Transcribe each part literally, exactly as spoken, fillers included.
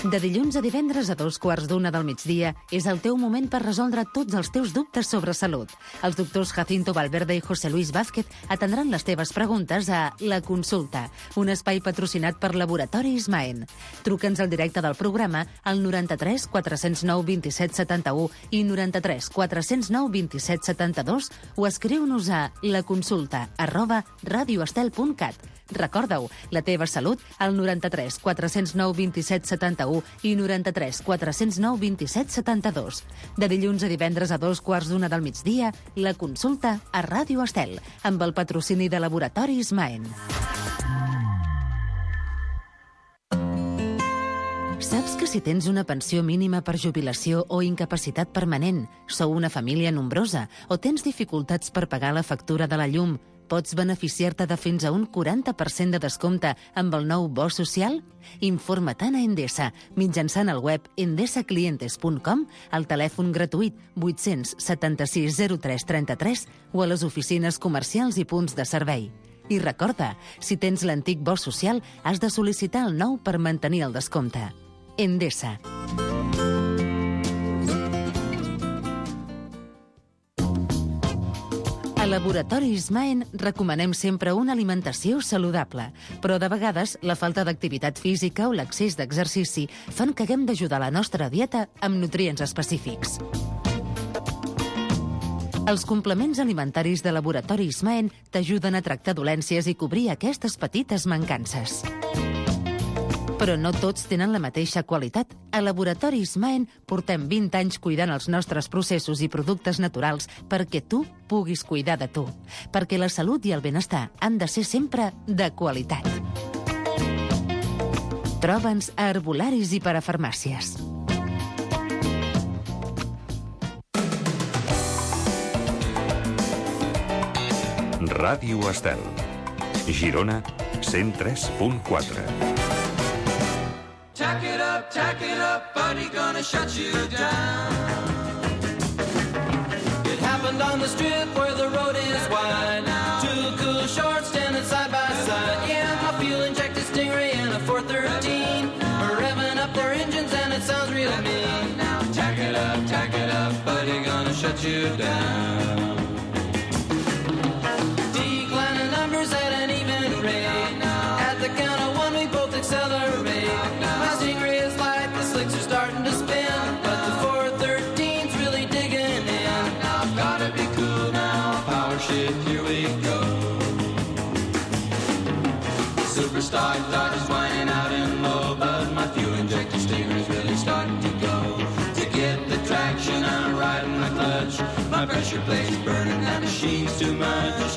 De dilluns a divendres a dos quarts d'una del migdia és el teu moment per resoldre tots els teus dubtes sobre salut. Els doctors Jacinto Valverde i José Luis Vázquez atendran les teves preguntes a La Consulta, un espai patrocinat per Laboratoris Maen. Truca'ns al directe del programa al noranta-tres quatre cents nou vint-i-set setanta-u i noranta-tres quatre cents nou vint-i-set setanta-dos o escriu-nos a laconsulta arroba radioestel punt cat. Recorda-ho, la teva salut al noranta-tres quatre cents nou vint-i-set setanta-u i noranta-tres quatre cents nou vint-i-set setanta-dos. De dilluns a divendres a dos quarts d'una del migdia, La Consulta a Ràdio Estel, amb el patrocini de Laboratoris Maen. Saps que si tens una pensió mínima per jubilació o incapacitat permanent, sou una família nombrosa o tens dificultats per pagar la factura de la llum, pots beneficiar-te de fins a un quaranta per cent de descompte amb el nou bo social? Informa-te'n a Endesa, mitjançant el web endesa clientes punt com, al telèfon gratuït vuit-cents setanta-sis zero tres trenta-tres o a les oficines comercials i punts de servei. I recorda, si tens l'antic bo social, has de sol·licitar el nou per mantenir el descompte. Endesa. A Laboratoris Maen recomanem sempre una alimentació saludable, però de vegades la falta d'activitat física o l'excés d'exercici fan que haguem d'ajudar la nostra dieta amb nutrients específics. Els complements alimentaris de Laboratoris Maen t'ajuden a tractar dolències i cobrir aquestes petites mancances. Però no tots tenen la mateixa qualitat. A Laboratoris Maen portem vint anys cuidant els nostres processos i productes naturals perquè tu puguis cuidar de tu. Perquè la salut i el benestar han de ser sempre de qualitat. Troba'ns a herbolaris i parafarmàcies. Ràdio Estel. Girona, cent tres punt quatre. Tack it up, tack it up, buddy, gonna shut you down. It happened on the strip where the road is wide. Two cool shorts standing side by side. Yeah, my fuel-injected Stingray and a four thirteen are revving up their engines and it sounds real mean. Tack it up, tack it up, buddy, gonna shut you down. Declining numbers at an even rate. At the count of one, we both accelerate. Slicks are starting to spin, but the four thirteen's really digging in. Now I've gotta be cool now, power shift, here we go. Superstar thought is whining out in low, but my fuel-injected Stinger's really starting to go. To get the traction, I'm riding the clutch. My pressure plate's burning, that machine's too much.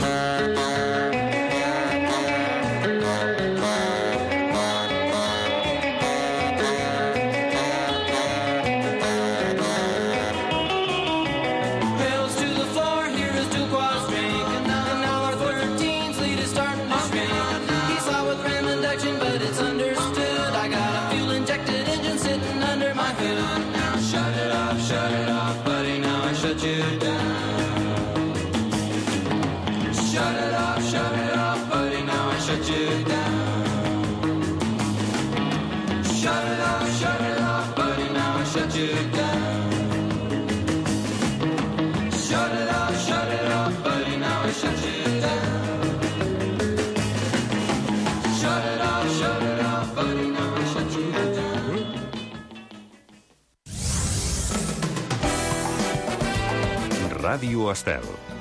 Ràdio Estel.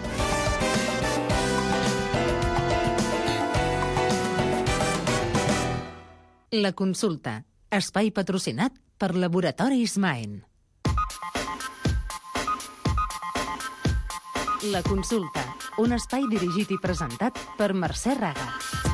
La Consulta, espai patrocinat per Laboratoris Maen. La Consulta, un espai dirigit i presentat per Mercè Raga.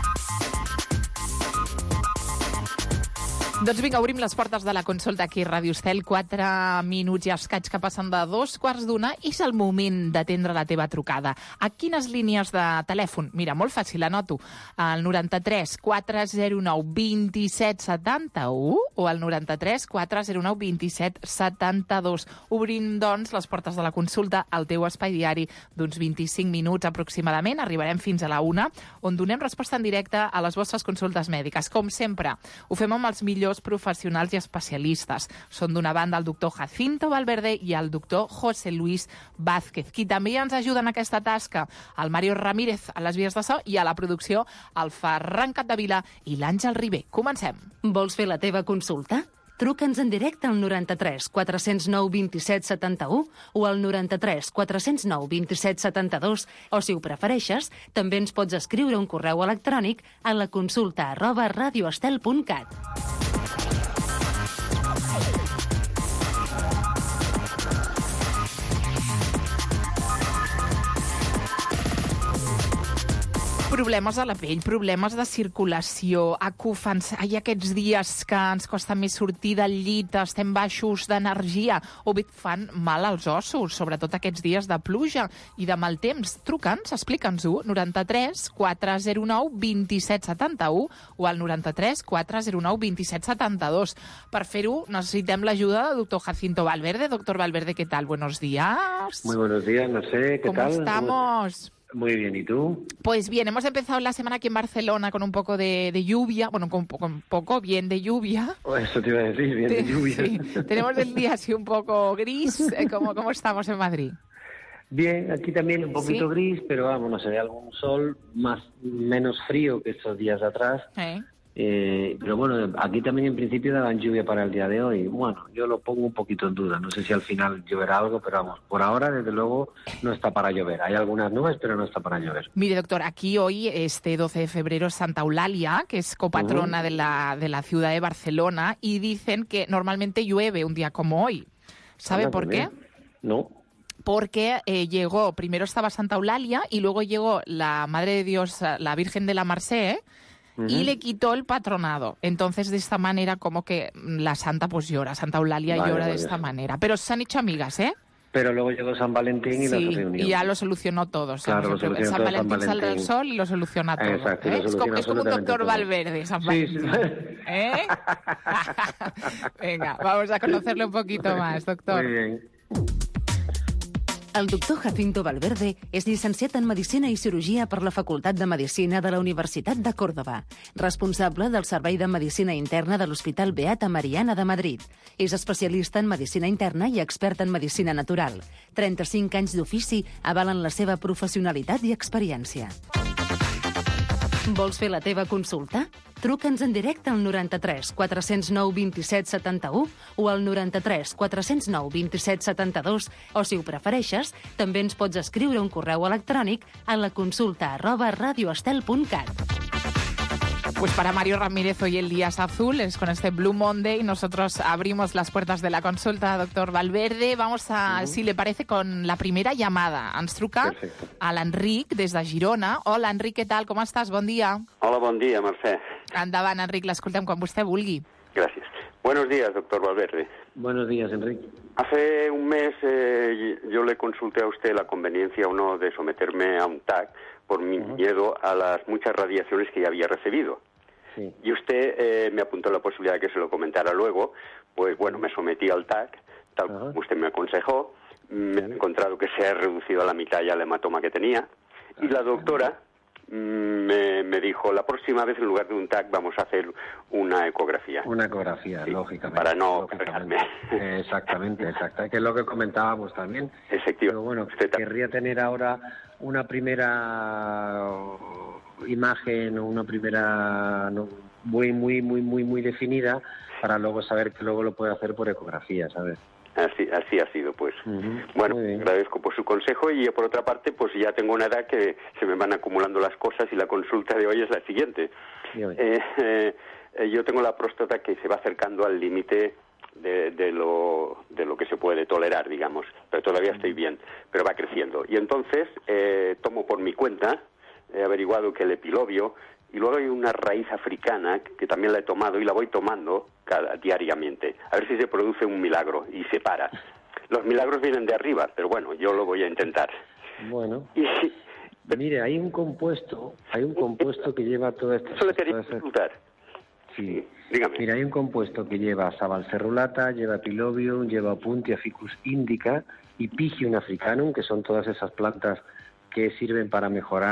Doncs vinga, obrim les portes de la consulta aquí a Ràdio Estel. Quatre minuts i escaig que passen de dos quarts d'una i és el moment d'atendre la teva trucada. A quines línies de telèfon? Mira, molt fàcil, anoto. El noranta-tres quatre zero nou vint-i-set setanta-u o el noranta-tres quatre zero nou vint-i-set setanta-dos. Obrim, doncs, les portes de la consulta al teu espai diari d'uns vint-i-cinc minuts aproximadament. Arribarem fins a la una, on donem resposta en directe a les vostres consultes mèdiques. Com sempre, ho fem amb els millors dos professionals i especialistes. Són d'una banda el doctor Jacinto Valverde i el doctor José Luis Vázquez. Qui també ens ajuda en aquesta tasca, el Mario Ramírez a les vies de so i a la producció el Ferran Capdevila i l'Àngel Ribé. Comencem. Vols fer la teva consulta? Truca'ns en directe al noranta-tres quatre-cents nou vint-i-set setanta-u o al noranta-tres quatre-cents nou vint-i-set setanta-dos o, si ho prefereixes, també ens pots escriure un correu electrònic a la consulta arroba radioestel punt cat. Problemes a la pell, problemes de circulació, acúfens, hi ha aquests dies que ens costa més sortir del llit, estem baixos d'energia o bé fan mal als ossos, sobretot aquests dies de pluja i de mal temps. Truca'ns, explica'ns-ho, noranta-tres quatre zero nou vint-i-set setanta-u o al noranta-tres quatre zero nou vint-i-set setanta-dos. Per fer-ho necessitem l'ajuda del doctor Jacinto Valverde. Doctor Valverde, ¿qué tal? Buenos días. Muy buenos días, no sé, ¿qué ¿Cómo tal? estamos? Muy bien, ¿y tú? Pues bien, hemos empezado la semana aquí en Barcelona con un poco de, de lluvia, bueno, con un poco, un poco bien de lluvia. Oh, eso te iba a decir, bien de lluvia. Sí, tenemos el día así un poco gris. ¿Cómo, cómo estamos en Madrid? Bien, aquí también un poquito ¿Sí? gris, pero vamos, no sé, algún sol, más menos frío que estos días de atrás. ¿Eh? Eh, pero bueno, aquí también en principio daban lluvia para el día de hoy. Bueno, yo lo pongo un poquito en duda. No sé si al final lloverá algo, pero vamos, por ahora desde luego no está para llover. Hay algunas nubes, pero no está para llover. Mire, doctor, aquí hoy, este doce de febrero, es Santa Eulalia, que es copatrona uh-huh. de, la, de la ciudad de Barcelona, y dicen que normalmente llueve un día como hoy. ¿Sabe Hola, por qué? No. Porque eh, llegó, primero estaba Santa Eulalia y luego llegó la Madre de Dios, la Virgen de la Mercè, uh-huh. y le quitó el patronado. Entonces, de esta manera, como que la santa pues llora, Santa Eulalia vale, llora vale. de esta manera. Pero se han hecho amigas, ¿eh? Pero luego llegó San Valentín y sí, las reunió. y ya lo solucionó todo. Claro, lo solucionó San, todo Valentín San Valentín sale del sol y lo soluciona todo. Exacto, ¿eh? lo Es como, es como un doctor todo. Valverde, San Valentín. Sí, sí. ¿Eh? Venga, vamos a conocerlo un poquito más, doctor. Muy bien. El doctor Jacinto Valverde és llicenciat en Medicina i Cirurgia per la Facultat de Medicina de la Universitat de Còrdova, responsable del Servei de Medicina Interna de l'Hospital Beata Mariana de Madrid. És especialista en Medicina Interna i expert en Medicina Natural. trenta-cinc anys d'ofici avalen la seva professionalitat i experiència. Vols fer la teva consulta? Truca'ns en directe al noranta-tres quatre-cents nou vint-i-set setanta-u o al noranta-tres quatre-cents nou vint-i-set setanta-dos o, si ho prefereixes, també ens pots escriure un correu electrònic a la consulta arroba radioestel punt cat. Pues para Mario Ramírez hoy el día es azul, es con este Blue Monday. Nosotros abrimos las puertas de la consulta, doctor Valverde. Vamos a, uh-huh. si le parece, con la primera llamada. Ens truca a l'Enric, des de Girona. Hola, Enric, què tal? Com estàs? Bon dia. Hola, bon dia, Mercè. Endavant, Enric, l'escoltem quan vostè vulgui. Gracias. Buenos días, doctor Valverde. Buenos días, Enrique. Hace un mes eh, yo le consulté a usted la conveniencia o no de someterme a un T A C por mi uh-huh. miedo a las muchas radiaciones que ya había recibido. Sí. Y usted eh, me apuntó la posibilidad de que se lo comentara luego. Pues bueno, me sometí al T A C, tal como uh-huh. usted me aconsejó. Me he encontrado que se ha reducido a la mitad ya el hematoma que tenía. Y la doctora me, me dijo, la próxima vez en lugar de un T A C vamos a hacer una ecografía. Una ecografía, sí, lógicamente. Para no lógicamente. cargarme. Exactamente, exacto. Que es lo que comentábamos también. Efectivamente. Pero bueno, querría tener ahora una primera imagen o una primera no, muy, muy, muy, muy, muy definida para luego saber que luego lo puede hacer por ecografía, ¿sabes? Así, así ha sido, pues. Uh-huh. Bueno, agradezco por su consejo y yo, por otra parte, pues ya tengo una edad que se me van acumulando las cosas y la consulta de hoy es la siguiente. Eh, eh, eh, yo tengo la próstata que se va acercando al límite de, de, lo, de lo que se puede tolerar, digamos, pero todavía estoy bien, pero va creciendo. Y entonces eh, tomo por mi cuenta, he averiguado que el epilobio, y luego hay una raíz africana que también la he tomado y la voy tomando cada, diariamente. A ver si se produce un milagro y se para. Los milagros vienen de arriba, pero bueno, yo lo voy a intentar. Bueno, y, mire, hay un compuesto, hay un compuesto que lleva todo esto. Eso le quería consultar. Sí, dígame. Mira, hay un compuesto que lleva sabalcerrulata, lleva epilobium, lleva Puntia ficus indica y Pygium africanum, que son todas esas plantas que sirven para mejorar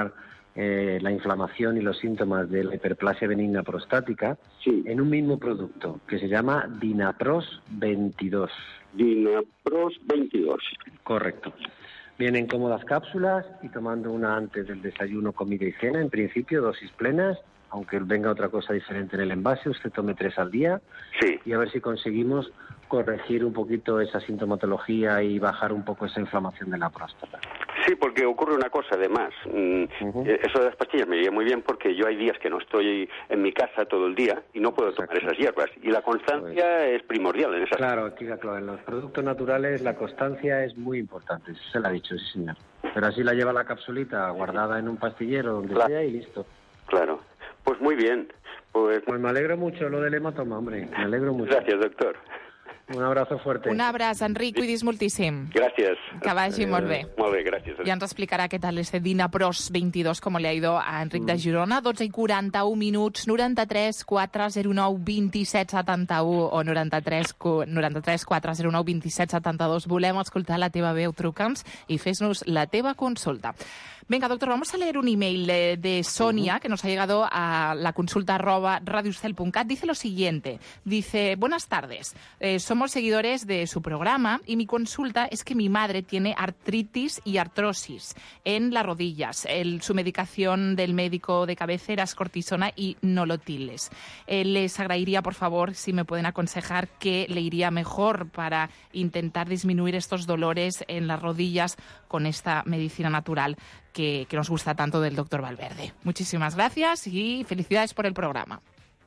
eh, la inflamación y los síntomas de la hiperplasia benigna prostática Sí. en un mismo producto que se llama Dinapros veintidós. Dinapros veintidós. Correcto. Vienen cómodas cápsulas y tomando una antes del desayuno, comida y cena, en principio dosis plenas, aunque venga otra cosa diferente en el envase, usted tome tres al día Sí. y a ver si conseguimos corregir un poquito esa sintomatología y bajar un poco esa inflamación de la próstata. Sí, porque ocurre una cosa además. Mm, Ujú. eh, Eso de las pastillas me iría muy bien porque yo hay días que no estoy en mi casa todo el día y no puedo tomar Exacto. esas hierbas. Y la constancia es primordial en esas. Claro, aquí, claro, en los productos naturales la constancia es muy importante, eso se lo ha dicho, sí señor. Pero así la lleva la capsulita guardada en un pastillero donde Claro. sea y listo. Claro. Pues muy bien. Pues Pues me alegro mucho lo del hematoma, hombre, me alegro mucho. gracias, doctor. Un abrazo fuerte. Un abraç, Enric, cuidis moltíssim. Gracias. Que vagi molt bé. Molt bé, gràcies. Ya nos explicará qué tal ese Dinapros veintidós, como le ha ido a Enric de Girona. dotze i quaranta-un minuts, noranta-tres quatre zero nou vint-i-set setanta-u o noranta-tres noranta-tres quatre zero nou vint-i-set setanta-dos. Volem escoltar la teva veu, truca'ns i fes-nos la teva consulta. Venga, doctor, vamos a leer un email de, de Sonia, uh-huh. que nos ha llegado a la consulta arroba radiostel punto cat. Dice lo siguiente, dice, buenas tardes, eh, somos seguidores de su programa y mi consulta es que mi madre tiene artritis y artrosis en las rodillas. El, su medicación del médico de cabecera es cortisona y nolotiles. Eh, les agradecería, por favor, si me pueden aconsejar qué le iría mejor para intentar disminuir estos dolores en las rodillas con esta medicina natural que, que nos gusta tanto del doctor Valverde. Muchísimas gracias y felicidades por el programa.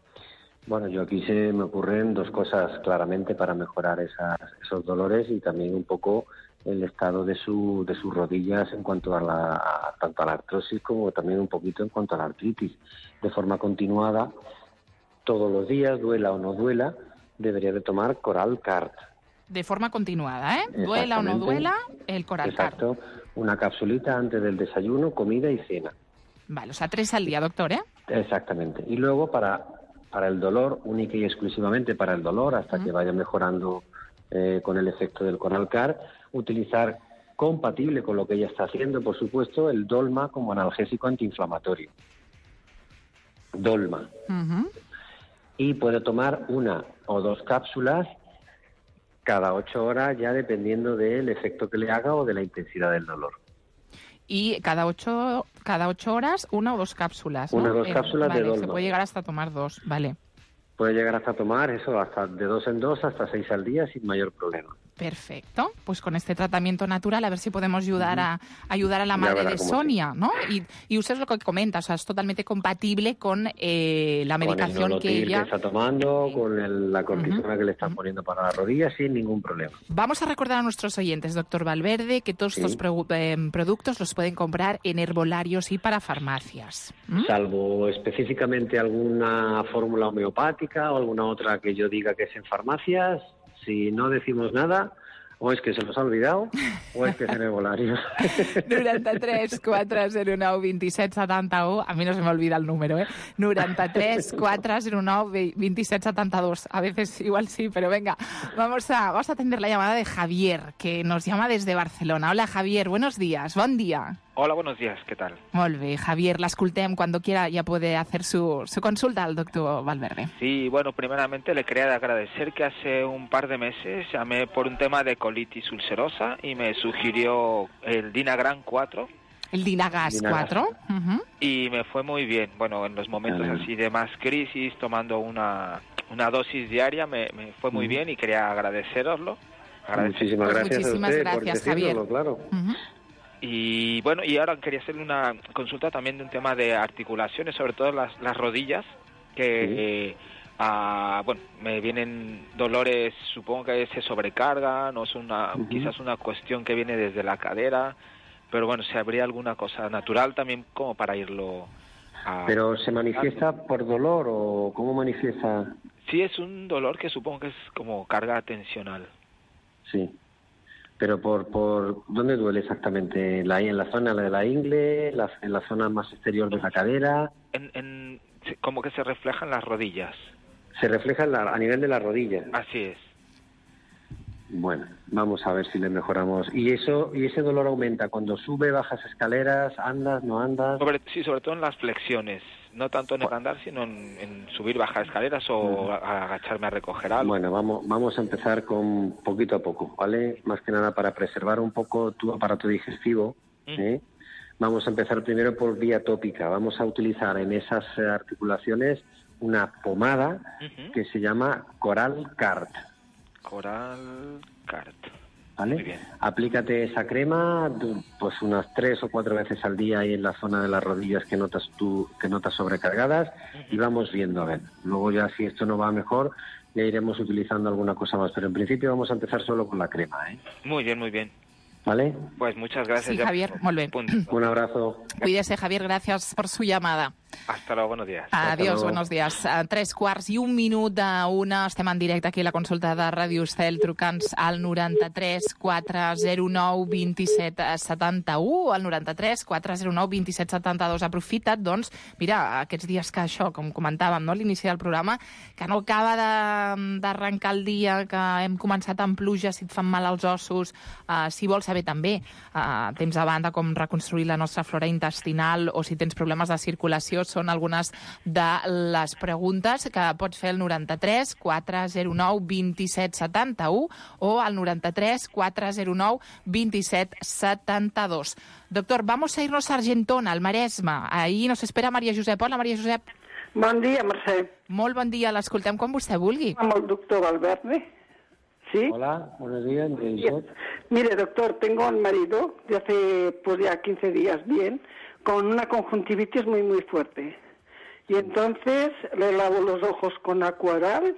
Bueno, yo aquí se me ocurren dos cosas claramente para mejorar esas, esos dolores y también un poco el estado de su de sus rodillas en cuanto a la a, tanto a la artrosis como también un poquito en cuanto a la artritis. De forma continuada, todos los días, duela o no duela, debería de tomar Coral Cart. De forma continuada, ¿eh? Duela o no duela, el Coral Cart. Exacto. Una capsulita antes del desayuno, comida y cena. Vale, o sea, tres al día, doctor, ¿eh? Exactamente. Y luego para, para el dolor, única y exclusivamente para el dolor, hasta uh-huh. que vaya mejorando eh, con el efecto del Coral Cart, utilizar compatible con lo que ella está haciendo, por supuesto, el Dolma como analgésico antiinflamatorio. Dolma. Uh-huh. Y puede tomar una o dos cápsulas cada ocho horas, ya dependiendo del efecto que le haga o de la intensidad del dolor. Y cada ocho, cada ocho horas, una o dos cápsulas, ¿no? Una o dos eh, cápsulas vale, de Dolma. Se puede llegar hasta tomar dos, vale. Puede llegar hasta tomar eso, hasta de dos en dos, hasta seis al día, sin mayor problema. Perfecto. Pues con este tratamiento natural, a ver si podemos ayudar a ayudar a la madre de Sonia, ¿no? Y, y usted es lo que comenta, o sea, es totalmente compatible con eh, la medicación con el que ella que está tomando, con el, la cortisona uh-huh. que le están poniendo para las rodillas, sin ningún problema. Vamos a recordar a nuestros oyentes, doctor Valverde, que todos sí. estos pro, eh, productos los pueden comprar en herbolarios y para farmacias. ¿Mm? Salvo específicamente alguna fórmula homeopática o alguna otra que yo diga que es en farmacias. Si no decimos nada, o es que se nos ha olvidado, o es que es en herbolario. noranta-tres quatre zero nou vint-i-set setanta-u, a mí no se me olvida el número, ¿eh? noranta-tres quatre zero nou vint-i-set setanta-dos. A veces igual sí, pero venga, vamos a, vamos a atender la llamada de Javier, que nos llama desde Barcelona. Hola, Javier, buenos días, buen día. Hola, buenos días, ¿qué tal? Molt bé, Javier, l'escoltem. Cuando quiera ya puede hacer su, su consulta al doctor Valverde. Sí, bueno, primeramente le quería agradecer que hace un par de meses llamé por un tema de colitis ulcerosa y me sugirió el Dinagran cuatro. El Dinagas cuatro. Uh-huh. Y me fue muy bien. Bueno, en los momentos uh-huh. así de más crisis, tomando una, una dosis diaria, me, me fue muy uh-huh. bien y quería agradeceroslo. Muchísimas pues gracias muchísimas a usted gracias, por decírnoslo, Javier. Claro. Uh-huh. Y bueno, y ahora quería hacerle una consulta también de un tema de articulaciones, sobre todo las, las rodillas, que, sí. eh, ah, bueno, me vienen dolores, supongo que se sobrecargan, o es una, uh-huh. quizás una cuestión que viene desde la cadera, pero bueno, si habría alguna cosa natural también como para irlo a... ¿Pero se manifiesta por dolor o cómo manifiesta? Sí, es un dolor que supongo que es como carga tensional. Sí. Pero por por ¿dónde duele exactamente? ¿La, en la zona de la ingle, la, en la zona más exterior de la cadera? En, en, como que se refleja en las rodillas. Se refleja en la, a nivel de la rodilla. Así es. Bueno, vamos a ver si le mejoramos. ¿Y eso y ese dolor aumenta cuando sube, bajas escaleras, andas, no andas? Sobre, sí, sobre todo en las flexiones. No tanto en el andar, sino en, en subir, bajar escaleras o a, a agacharme a recoger algo. Bueno, vamos, vamos a empezar con poquito a poco, ¿vale? Más que nada para preservar un poco tu aparato digestivo, ¿eh? Mm. Vamos a empezar primero por vía tópica. Vamos a utilizar en esas articulaciones una pomada uh-huh. que se llama Coral Cart. Coral Cart. ¿Vale? Muy bien. Aplícate esa crema pues unas tres o cuatro veces al día ahí en la zona de las rodillas que notas tú, que notas sobrecargadas uh-huh. y vamos viendo a ver. Luego ya si esto no va mejor ya iremos utilizando alguna cosa más, pero en principio vamos a empezar solo con la crema, ¿eh? Muy bien, muy bien. ¿Vale? Pues muchas gracias. Sí, Javier, molt bé. Un abrazo. Cuídese, Javier, gracias por su llamada. Hasta luego, buenos días. Adiós, buenos días. A tres quarts i un minut d'una. Estem en directe aquí a la consulta de Ràdio Estel, trucants al noranta-tres quatre zero nou vint-i-set setanta-u, al noranta-tres quatre zero nou vint-i-set setanta-dos. Aprofita't, doncs, mira, aquests dies que això, com comentàvem, no, a l'inici del programa, que no acaba d'arrencar el dia, que hem començat amb pluja, si et fan mal els ossos, uh, si vols saber també uh, temps a banda com reconstruir la nostra flora intestinal o si tens problemes de circulació, són algunes de les preguntes que pots fer al noranta-tres quatre zero nou vint-i-set setanta-u o al noranta-tres quatre zero nou vint-i-set setanta-dos. Doctor, vamos a irnos a Argentona, al Maresme. Ahí nos espera Maria Josep. Hola, Maria Josep. Bon dia, Mercè. Molt bon dia, l'escoltem quan vostè vulgui. Amb el doctor Valverde. ¿Sí? Hola, buenos días. Mire, doctor, tengo un marido de hace pues ya quince días bien, con una conjuntivitis muy, muy fuerte. Y entonces le lavo los ojos con Aquaral,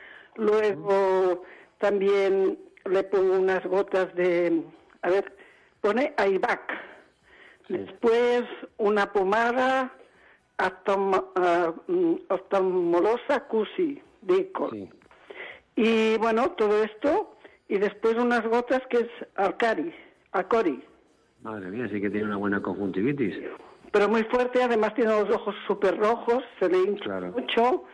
luego también le pongo unas gotas de, a ver, pone Aivac, después una pomada oftalmolosa Cusi, de Icol. Sí. Y bueno, todo esto, y después unas gotas que es Alcari, Acori. Madre mía, sí que tiene una buena conjuntivitis. Pero muy fuerte, además tiene los ojos súper rojos, se le hincha claro. mucho.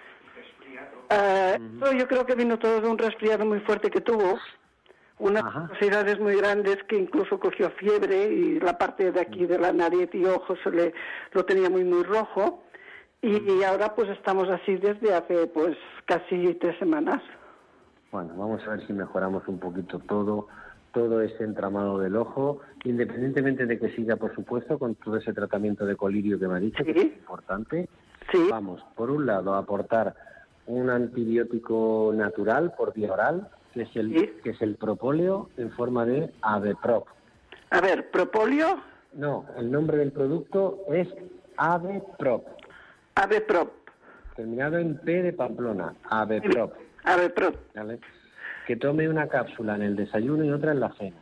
Uh, uh-huh. Yo creo que vino todo de un resfriado muy fuerte que tuvo, unas necesidades muy grandes que incluso cogió fiebre y la parte de aquí de la nariz y ojos se le lo tenía muy muy rojo y, y ahora pues estamos así desde hace pues casi tres semanas. Bueno, vamos a ver si mejoramos un poquito todo. todo ese entramado del ojo, independientemente de que siga, por supuesto, con todo ese tratamiento de colirio que me ha dicho, ¿sí? que es importante. Sí. Vamos, por un lado, a aportar un antibiótico natural por vía oral, que es el, ¿sí? que es el propóleo en forma de Aveprop. A ver, ¿propóleo? No, el nombre del producto es Aveprop. Aveprop. Terminado en P de Pamplona, Aveprop. Aveprop. ¿Vale? Que tome una cápsula en el desayuno y otra en la cena.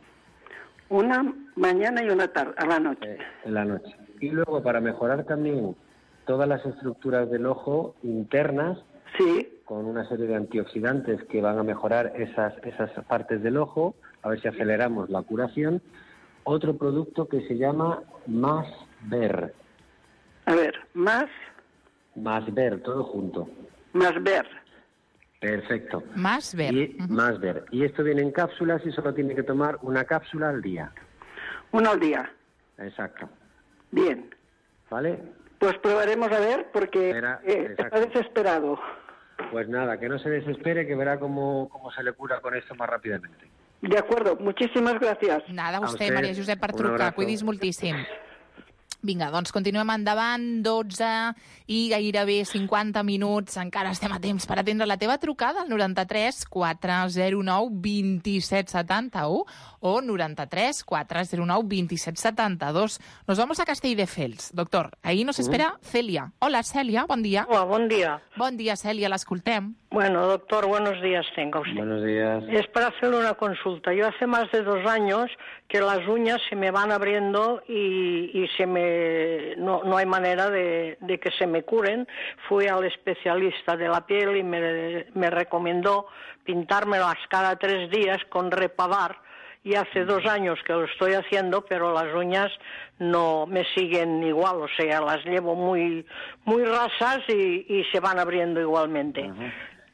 Una mañana y una tarde, a la noche. Eh, en la noche. Y luego, para mejorar también todas las estructuras del ojo internas, sí, con una serie de antioxidantes que van a mejorar esas, esas partes del ojo, a ver si aceleramos la curación, otro producto que se llama Más Ver. A ver, Más... Más Ver, todo junto. Más Ver. Perfecto. Más ver. Y, uh-huh. Más ver. Y esto viene en cápsulas y solo tiene que tomar una cápsula al día. Una al día. Exacto. Bien. ¿Vale? Pues probaremos a ver porque Era, eh, está desesperado. Pues nada, que no se desespere, que verá cómo, cómo se le cura con esto más rápidamente. De acuerdo, muchísimas gracias. Nada, a usted, a usted Maria Josep, per trucar. Cuidis moltíssim. Vinga, doncs continuem endavant, dotze i gairebé cinquanta minuts. Encara estem a temps per atendre la teva trucada al noranta-tres quatre zero nou vint-i-set setanta-u o noranta-tres quatre zero nou vint-i-set setanta-dos. Nos vamos a Castelldefels. Doctor, ahí nos espera Celia. Hola, Celia, bon dia. Hola, bon dia. Bon dia, Celia, l'escoltem. Bueno, doctor, buenos días tenga usted. Buenos días. Es para hacerle una consulta. Yo hace más de dos años que las uñas se me van abriendo y, y se me no, no hay manera de, de que se me curen. Fui al especialista de la piel y me, me recomendó pintármelas cada tres días con Repavar. Y hace dos años que lo estoy haciendo, pero las uñas no me siguen igual, o sea, las llevo muy muy rasas y, y se van abriendo igualmente. Uh-huh.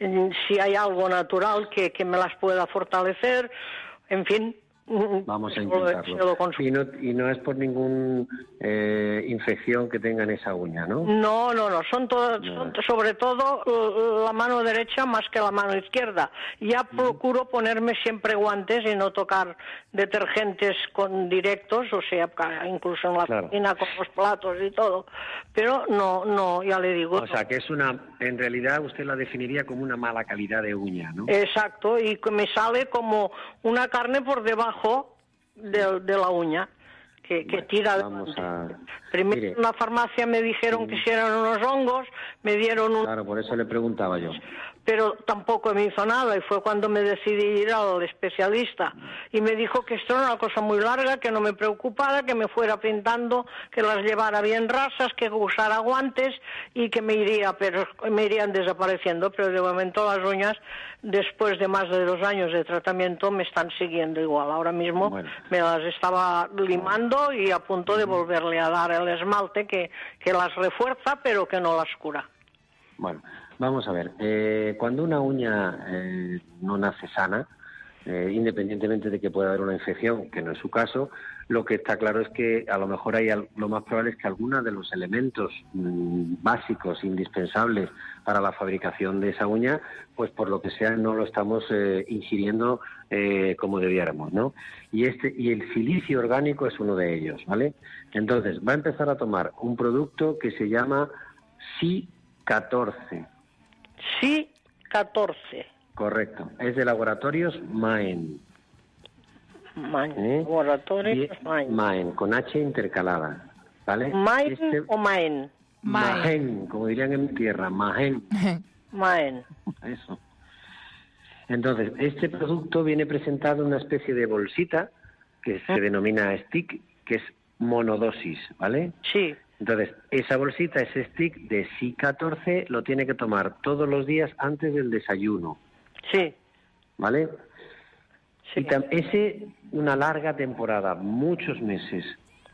si hay algo natural que, que me las pueda fortalecer, en fin. Vamos a intentarlo. Y no, y no es por ninguna eh, infección que tengan esa uña, ¿no? No, no, no. Son, todo, no. son sobre todo la mano derecha más que la mano izquierda. Ya mm. procuro ponerme siempre guantes y no tocar detergentes con directos, o sea, incluso en la claro. cocina con los platos y todo. Pero no, no, ya le digo. O sea, que es una, en realidad usted la definiría como una mala calidad de uña, ¿no? Exacto, y que me sale como una carne por debajo De, de la uña que, que bueno, tira vamos a... Primero Mire. en la farmacia me dijeron que si eran unos hongos, me dieron un... Claro, por eso le preguntaba yo. Pero tampoco me hizo nada y fue cuando me decidí ir al especialista y me dijo que esto era una cosa muy larga, que no me preocupara, que me fuera pintando, que las llevara bien rasas, que usara guantes y que me iría, pero me irían desapareciendo, pero de momento las uñas, después de más de dos años de tratamiento, me están siguiendo igual. Ahora mismo bueno. me las estaba limando y a punto de volverle a dar el esmalte que, que las refuerza, pero que no las cura. Bueno, vamos a ver. Eh, cuando una uña eh, no nace sana, eh, independientemente de que pueda haber una infección, que no es su caso, lo que está claro es que a lo mejor hay lo más probable es que algunos de los elementos mmm, básicos, indispensables para la fabricación de esa uña, pues por lo que sea no lo estamos eh, ingiriendo eh, como debiéramos, ¿no? Y este y el silicio orgánico es uno de ellos, ¿vale? Entonces va a empezar a tomar un producto que se llama C catorce. C catorce. Correcto. Es de Laboratorios Maen. Maen. ¿Eh? Laboratorios Maen. Maen, con H intercalada. ¿Vale? ¿Maen este... o Maen? Maen. Maen, como dirían en mi tierra, Maen. Maen. Eso. Entonces, este producto viene presentado en una especie de bolsita que se denomina stick, que es monodosis, ¿vale? Sí. Entonces, esa bolsita, ese stick de C catorce, lo tiene que tomar todos los días antes del desayuno. Sí. ¿Vale? Sí. Y tam- ese, una larga temporada, muchos meses.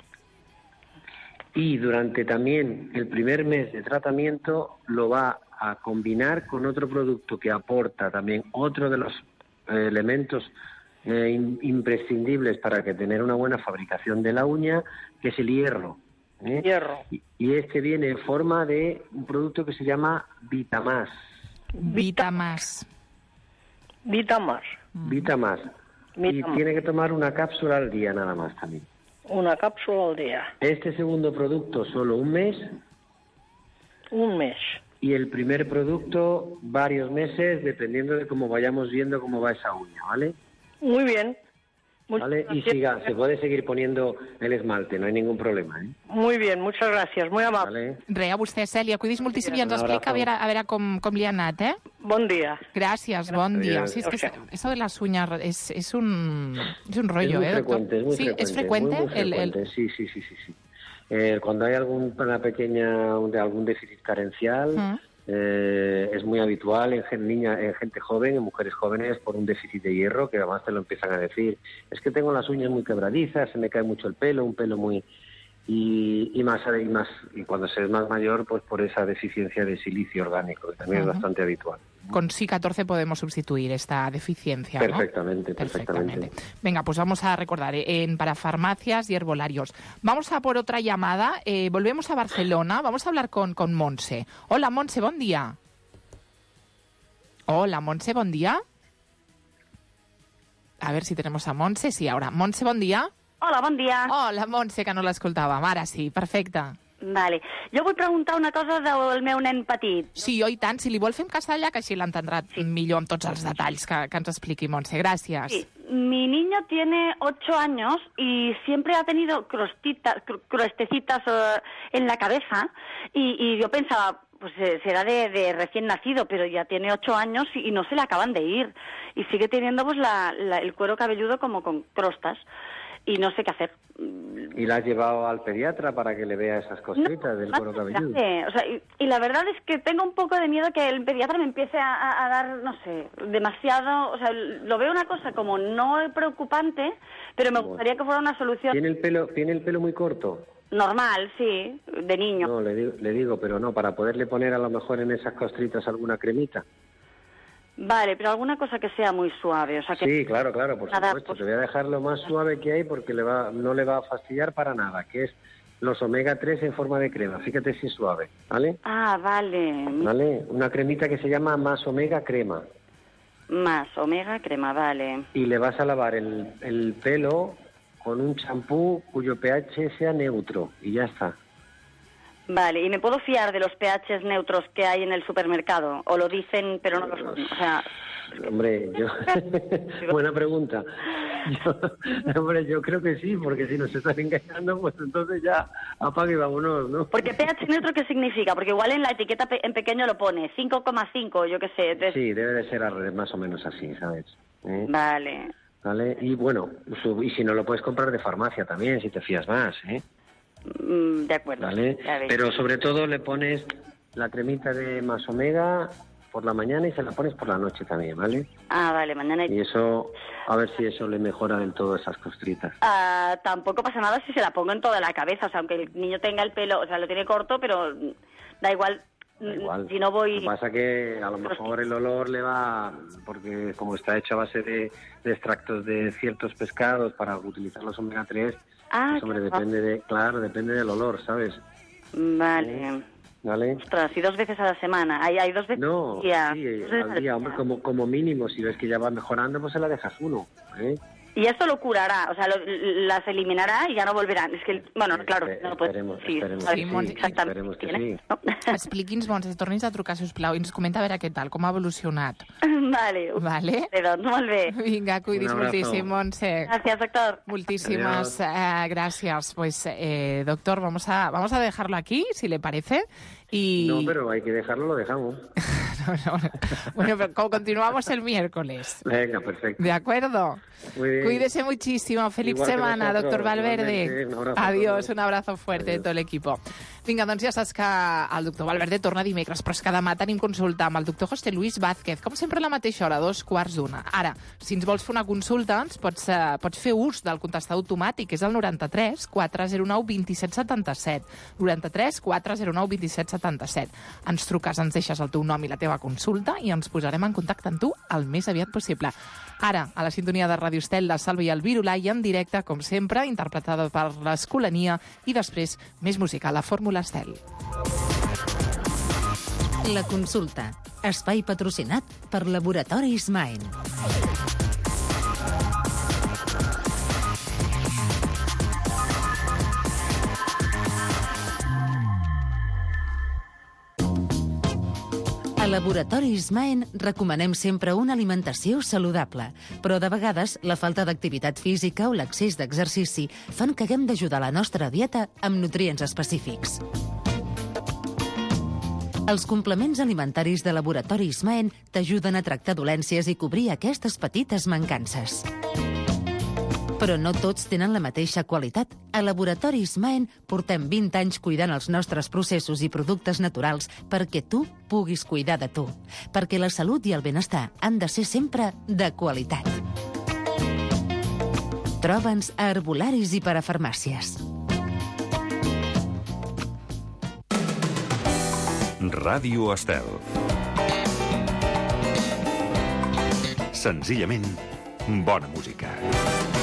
Y durante también el primer mes de tratamiento lo va a combinar con otro producto que aporta también otro de los eh, elementos eh, in- imprescindibles para que tener una buena fabricación de la uña, que es el hierro. ¿Eh? Hierro. Y, y este viene en forma de un producto que se llama Vitamás. Vitamás. Vitamás. Vitamás. Y tiene que tomar una cápsula al día nada más también. Una cápsula al día. Este segundo producto solo un mes. Un mes. Y el primer producto varios meses, dependiendo de cómo vayamos viendo cómo va esa uña, ¿vale? Muy bien. ¿Vale? Y siga, se puede seguir poniendo el esmalte, no hay ningún problema, ¿eh? Muy bien, muchas gràcies, muy amable. Vale. Re, a vostè, Cèlia, cuidis moltíssim i ens explica a veure, a veure com, com li ha anat, eh? Bon dia. Gràcies, bon dia. Sí, es que eso de las uñas es, es, un, es un rollo, es muy ¿eh, doctor? Frecuente, es muy sí, frecuente, es frecuente. Muy, muy frecuente. El, el... Sí, sí, sí, sí. sí. Eh, cuando hay algún, una pequeña, algún déficit carencial... ¿Mm? Eh, es muy habitual en, en, niña, en gente joven, en mujeres jóvenes, por un déficit de hierro, que además te lo empiezan a decir. Es que tengo las uñas muy quebradizas, se me cae mucho el pelo, un pelo muy... Y, y más y más y cuando se es más mayor, pues por esa deficiencia de silicio orgánico, que también uh-huh. es bastante habitual. Con C catorce podemos substituir esta deficiencia, perfectamente, ¿no? Perfectamente, perfectamente. Venga, pues vamos a recordar, en para farmacias y herbolarios. Vamos a por otra llamada. Eh, volvemos a Barcelona. Vamos a hablar con, con Montse. Hola, Montse, bon día. Hola, Montse, bon día. A ver si tenemos a Montse. Sí, ahora. Montse, bon día. Hola, bon dia. Hola, Montse, que no l'escoltàvem. Ara sí, perfecte. Vale. Jo vull preguntar una cosa del meu nen petit. Sí, oi tant. Si li vol fer en castellà, que així l'entendrà sí. millor amb tots els detalls que, que ens expliqui, Montse. Gràcies. Sí. Mi niño tiene ocho años y siempre ha tenido crostitas, crostecitas uh, en la cabeza y, y yo pensaba, pues eh, será de, de recién nacido, pero ya tiene ocho años y, y no se le acaban de ir. Y sigue teniendo pues la, la, el cuero cabelludo como con crostas. Y no sé qué hacer. ¿Y la has llevado al pediatra para que le vea esas cositas no, del cuero cabelludo? O sea, y, y la verdad es que tengo un poco de miedo que el pediatra me empiece a, a, a dar, no sé, demasiado... O sea, lo veo una cosa como no preocupante, pero me gustaría que fuera una solución... ¿Tiene el pelo, ¿tiene el pelo muy corto? Normal, sí, de niño. No, le digo, le digo, pero no, para poderle poner a lo mejor en esas costritas alguna cremita. Vale, pero alguna cosa que sea muy suave. O sea que Sí, claro, claro, por nada, supuesto. pues- Te voy a dejar lo más suave que hay porque le va, no le va a fastidiar para nada, que es los omega tres en forma de crema. Fíjate si es suave, ¿vale? Ah, vale. ¿Vale? Una cremita que se llama Más Omega Crema. Más omega crema, vale. Y le vas a lavar el, el pelo con un champú cuyo pH sea neutro. Y ya está. Vale, ¿y me puedo fiar de los pHs neutros que hay en el supermercado? ¿O lo dicen pero no los... O sea... Hombre, yo... Buena pregunta. Yo, hombre, yo creo que sí, porque si nos están engañando, pues entonces ya apague y vámonos, ¿no? Porque pH neutro, ¿qué significa? Porque igual en la etiqueta pe- en pequeño lo pone cinco coma cinco, yo qué sé. Entonces... Sí, debe de ser al- más o menos así, ¿sabes? ¿Eh? Vale. ¿Vale? Y bueno, su- y si no lo puedes comprar de farmacia también, si te fías más, ¿eh? Mm, de acuerdo. ¿Vale? Ya ves. Pero sobre todo le pones la cremita de Más Omega por la mañana y se la pones por la noche también, ¿vale? Ah, vale, mañana... Y eso, a ver si eso le mejora del todo esas costritas. Ah, tampoco pasa nada si se la pongo en toda la cabeza, o sea, aunque el niño tenga el pelo, o sea, lo tiene corto, pero mm, da igual, Da igual. si no voy... Lo que pasa que a lo mejor el olor le va, porque como está hecho a base de, de extractos de ciertos pescados para utilizar los omega tres, Ah, pues, hombre, qué depende de, claro, depende del olor, ¿sabes? Vale. ¿Vale? Ostras, y dos veces a la semana. Hay, hay dos veces No, al día. sí, Dos veces al día, hombre, como, como mínimo, si ves que ya va mejorando, pues se la dejas uno, ¿eh? Y esto lo curará, o sea, lo- las eliminarà i ja no volveran. És que, bueno, claro, no puede... Esperemos, sí, esperemos sí, que sí, exactament. esperemos que sí. Expliqui'ns, Montse, tornis a trucar, sisplau, i ens comenta a veure què tal, com ha evolucionat. Vale. Vale. Bé, doncs, molt bé. Vinga, cuidis Un abrazo. moltíssim, Montse. Gracias, doctor. Muchísimas eh, gracias. Pues, eh, doctor, vamos a, vamos a dejarlo aquí, si le parece. Y... No, pero hay que dejarlo, lo dejamos. No, no, no. Bueno, pero como continuamos el miércoles. Venga, perfecto. ¿De acuerdo? Muy bien. Cuídese muchísimo. Feliz Igual que semana, vosotros, doctor Valverde. igualmente. Un abrazo a Adiós, todos. un abrazo fuerte de tot l'equip. Vinga, doncs ja saps que el doctor Valverde torna dimecres, però és que demà tenim consulta amb el doctor José Luis Vázquez, com sempre a la mateixa hora, dos quarts d'una. Ara, si ens vols fer una consulta, ens pots, eh, pots fer ús del contestador automàtic, és el noranta-tres quatre zero nou vint set setanta-set. noranta-tres quatre zero nou vint set setanta-set. Ens truques, ens deixes el teu nom i la teva consulta i ens posarem en contacte amb tu el més aviat possible. Ara, a la sintonia de Ràdio Estel, la Salva i el Virulai en directe, com sempre, interpretada per l'Escolania, i després més música, la Fórmula Estel. La consulta. Espai patrocinat per Laboratoris Maen. A Laboratoris Maen recomanem sempre una alimentació saludable, però de vegades la falta d'activitat física o l'excés d'exercici fan que haguem d'ajudar la nostra dieta amb nutrients específics. Els complements alimentaris de Laboratoris Maen t'ajuden a tractar dolències i cobrir aquestes petites mancances. Però no tots tenen la mateixa qualitat. A Laboratoris Maen portem vint anys cuidant els nostres processos i productes naturals perquè tu puguis cuidar de tu. Perquè la salut i el benestar han de ser sempre de qualitat. Troba'ns a herbolaris i parafarmàcies. Ràdio Estel. Senzillament, bona música.